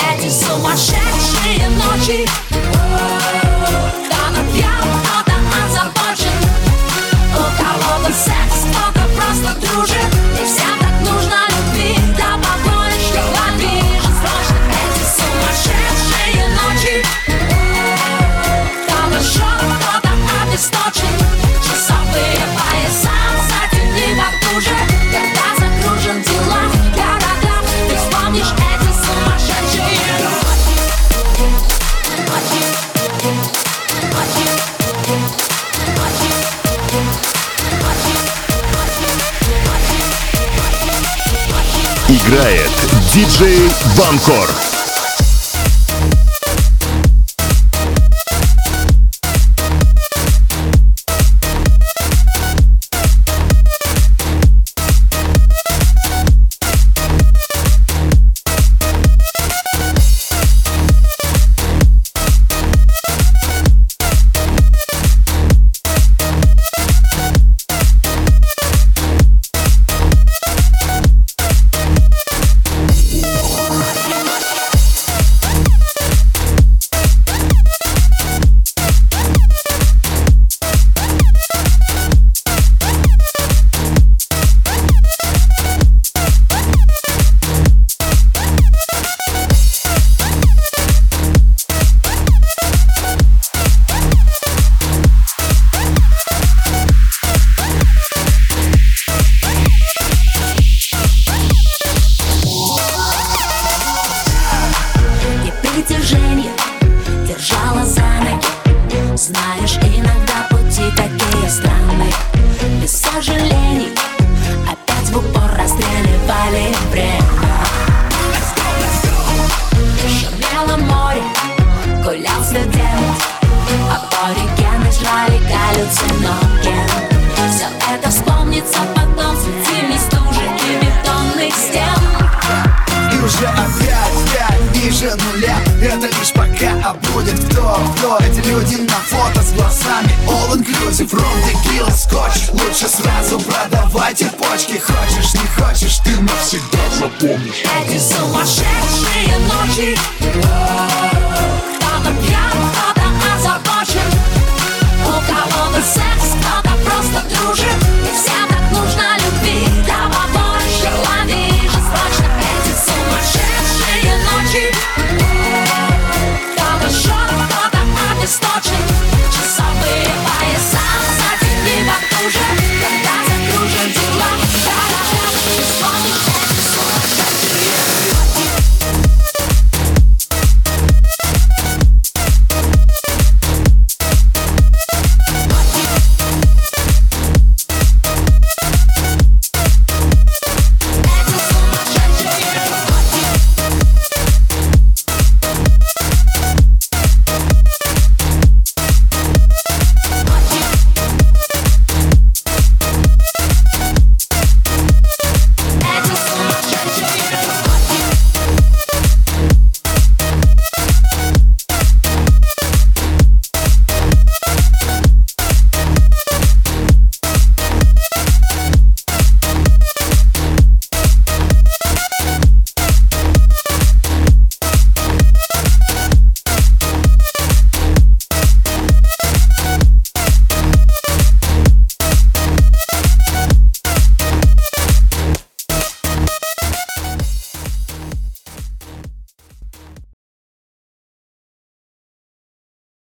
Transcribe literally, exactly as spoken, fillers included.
Эти сумасшедшие ночи, кто-то пьян, кто-то озабочен, у кого-то секс, кто-то просто дружит. И всем так нужно любви, да побольше лови срочно. Эти сумасшедшие ночи, кто-то шок, кто-то обесточен. Часовые пояса затяни потуже, когда загружен дела в городах. Ты вспомнишь эти сумасшедшие ночи, ночи, ночи, ночи, ночи. Играет диджей Банкор. Притяжение держала за ноги. Знаешь, иногда пути такие странные. Без сожалений опять в упор расстреливали время. Шумело море, гулял студент, аборигены жрали галлюциноген. Все это вспомнится потом среди стужи и бетонных стен. И уже опять пять ниже нуля. Это лишь пока, а будет кто, кто. Эти люди на фото с глазами all inclusive, ром, текила, скотч. Лучше сразу продавайте почки. Хочешь, не хочешь, ты навсегда запомнишь. Эти сумасшедшие ночи,